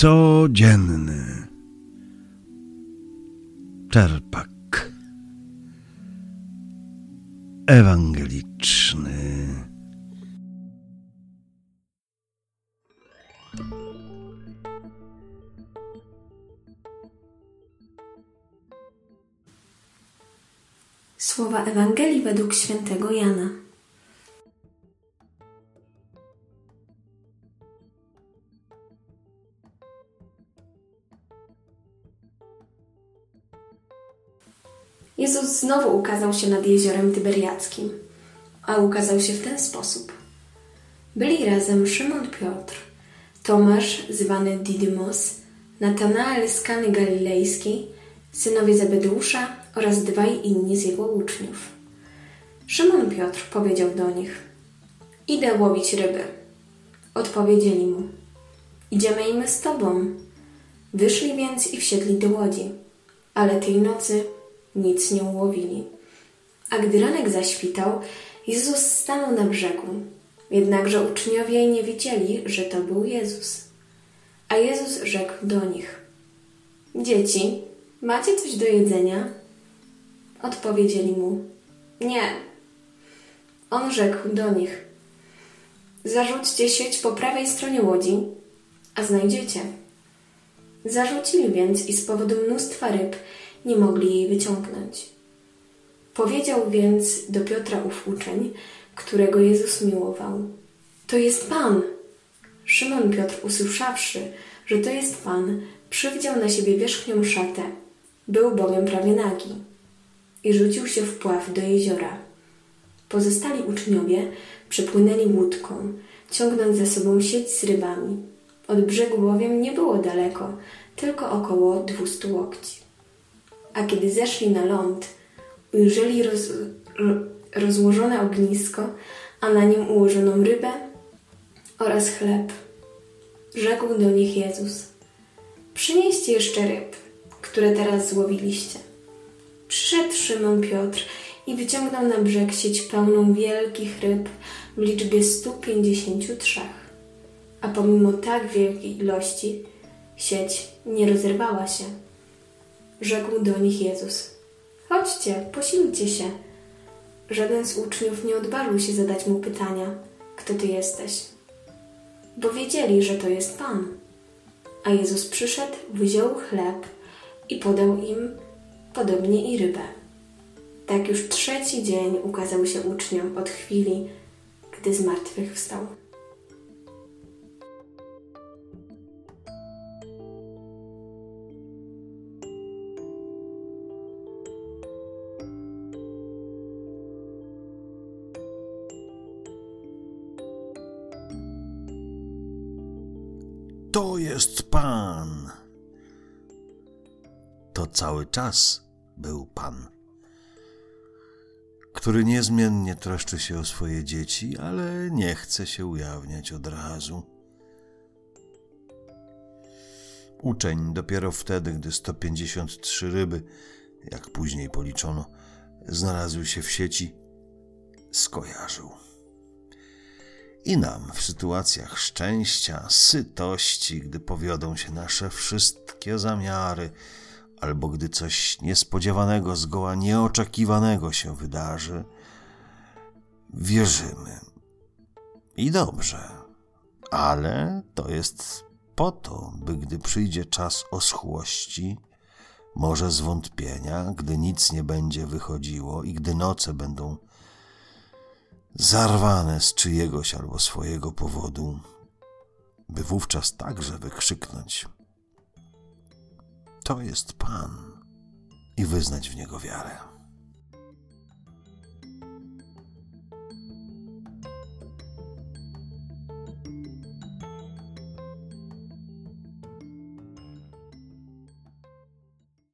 Codzienny czerpak ewangeliczny. Słowa Ewangelii według świętego Jana. Jezus znowu ukazał się nad jeziorem Tyberiackim, a ukazał się w ten sposób. Byli razem Szymon Piotr, Tomasz zwany Didymos, Natanael z Kany Galilejskiej, synowie Zebedeusza oraz dwaj inni z jego uczniów. Szymon Piotr powiedział do nich: „Idę łowić ryby”. Odpowiedzieli mu: „Idziemy i my z tobą”. Wyszli więc i wsiedli do łodzi, ale tej nocy nic nie ułowili. A gdy ranek zaświtał, Jezus stanął na brzegu. Jednakże uczniowie nie wiedzieli, że to był Jezus. A Jezus rzekł do nich: „Dzieci, macie coś do jedzenia?” Odpowiedzieli mu: „Nie”. On rzekł do nich: „Zarzućcie sieć po prawej stronie łodzi, a znajdziecie”. Zarzucili więc i z powodu mnóstwa ryb nie mogli jej wyciągnąć. Powiedział więc do Piotra ów uczeń, którego Jezus miłował: „To jest Pan”. Szymon Piotr, usłyszawszy, że to jest Pan, przywdział na siebie wierzchnią szatę, był bowiem prawie nagi, i rzucił się w pław do jeziora. Pozostali uczniowie przypłynęli łódką, ciągnąc za sobą sieć z rybami. Od brzegu bowiem nie było daleko, tylko około 200 łokci. A kiedy zeszli na ląd, ujrzeli rozłożone ognisko, a na nim ułożoną rybę oraz chleb. Rzekł do nich Jezus: „Przynieście jeszcze ryb, które teraz złowiliście”. Przyszedł Szymon Piotr i wyciągnął na brzeg sieć pełną wielkich ryb w liczbie 153. A pomimo tak wielkiej ilości sieć nie rozerwała się. Rzekł do nich Jezus: „Chodźcie, posilcie się”. Żaden z uczniów nie odważył się zadać mu pytania: „Kto ty jesteś?”, bo wiedzieli, że to jest Pan. A Jezus przyszedł, wziął chleb i podał im, podobnie i rybę. Tak już 3. dzień ukazał się uczniom od chwili, gdy zmartwychwstał. To jest Pan. To cały czas był Pan, który niezmiennie troszczy się o swoje dzieci, ale nie chce się ujawniać od razu. Uczeń dopiero wtedy, gdy 153 ryby, jak później policzono, znalazły się w sieci, skojarzył. I nam w sytuacjach szczęścia, sytości, gdy powiodą się nasze wszystkie zamiary, albo gdy coś niespodziewanego, zgoła nieoczekiwanego się wydarzy, wierzymy. I dobrze, ale to jest po to, by gdy przyjdzie czas oschłości, może zwątpienia, gdy nic nie będzie wychodziło i gdy noce będą zarwane z czyjegoś albo swojego powodu, by wówczas także wykrzyknąć: „To jest Pan” i wyznać w Niego wiarę.